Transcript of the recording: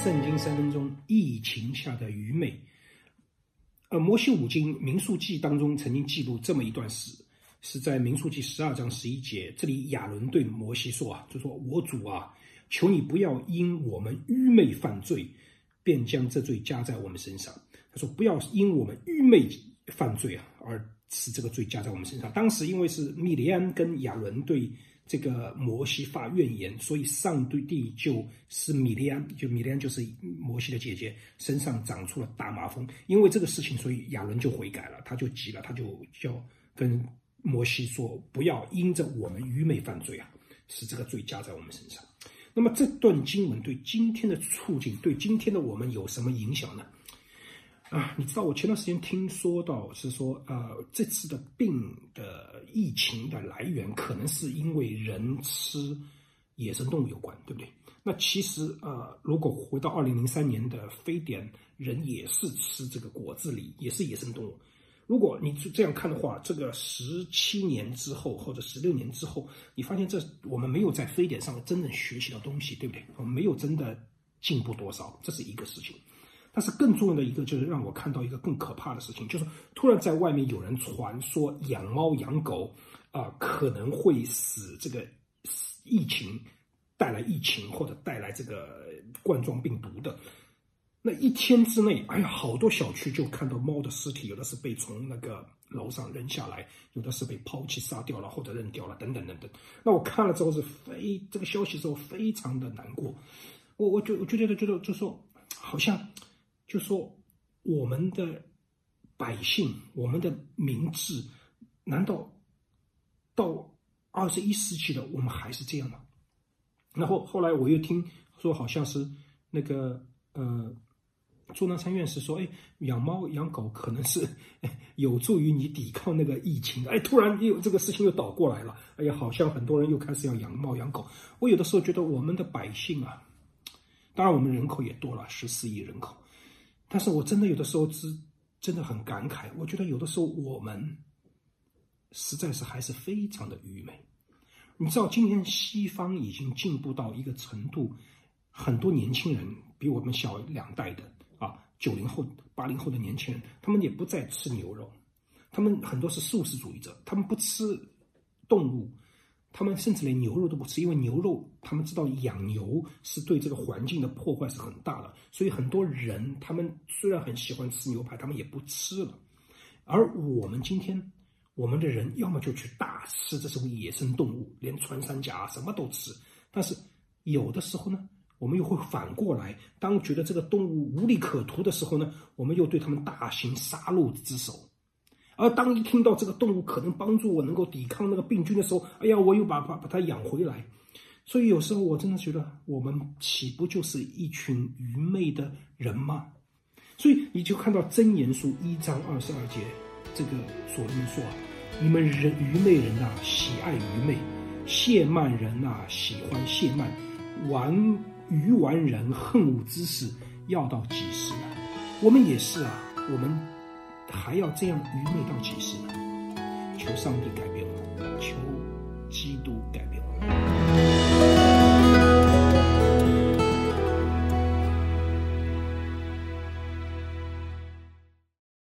圣经3分钟，疫情下的愚昧。摩西五经民数记当中曾经记录这么一段史，是在民数记12章11节，这里亚伦对摩西说就说我主啊，求你不要因我们愚昧犯罪，便将这罪加在我们身上。他说不要因我们愚昧犯罪而使这个罪加在我们身上。当时因为是米利安跟亚伦对这个摩西发怨言，所以上帝就是米利安就是摩西的姐姐身上长出了大麻风。因为这个事情，所以亚伦就悔改了，他就急了，他就要跟摩西说，不要因着我们愚昧犯罪使这个罪加在我们身上。那么这段经文对今天的处境，对今天的我们有什么影响呢？你知道我前段时间听说到是说，这次的病的疫情的来源可能是因为人吃野生动物有关，对不对？那其实如果回到2003年的非典，人也是吃这个果子狸，也是野生动物。如果你这样看的话，这个17年之后或者16年之后，你发现我们没有在非典上真正学习到东西，对不对？我们没有真的进步多少，这是一个事情。但是更重要的一个就是让我看到一个更可怕的事情，就是突然在外面有人传说养猫养狗可能会使这个疫情带来疫情或者带来这个冠状病毒的。那一天之内，好多小区就看到猫的尸体，有的是被从那个楼上扔下来，有的是被抛弃杀掉了或者扔掉了，等等等等。那我看了之后这个消息之后非常的难过，我就觉得就说好像就说我们的百姓，我们的民智，难道到21世纪了我们还是这样吗？然后后来我又听说好像是那个钟南山院士说，养猫养狗可能是有助于你抵抗那个疫情的。突然这个事情又倒过来了，好像很多人又开始要养猫养狗。我有的时候觉得我们的百姓当然我们人口也多了14亿人口，但是我真的有的时候真的很感慨，我觉得有的时候我们实在是还是非常的愚昧。你知道今天西方已经进步到一个程度，很多年轻人比我们小2代的90后80后的年轻人，他们也不再吃牛肉，他们很多是素食主义者，他们不吃动物，他们甚至连牛肉都不吃，因为牛肉他们知道养牛是对这个环境的破坏是很大的，所以很多人他们虽然很喜欢吃牛排，他们也不吃了。而我们今天我们的人要么就去大吃这种野生动物，连穿山甲什么都吃，但是有的时候呢，我们又会反过来，当觉得这个动物无利可图的时候呢，我们又对他们大行杀戮之手。而当一听到这个动物可能帮助我能够抵抗那个病菌的时候，我又把它养回来。所以有时候我真的觉得，我们岂不就是一群愚昧的人吗？所以你就看到箴言书1章22节，这个所罗门说你们愚昧人喜爱愚昧，亵慢人喜欢亵慢，愚顽人恨恶知识，要到几时呢？我们也是我们还要这样愚昧到几时呢？求上帝改变我们，求基督改变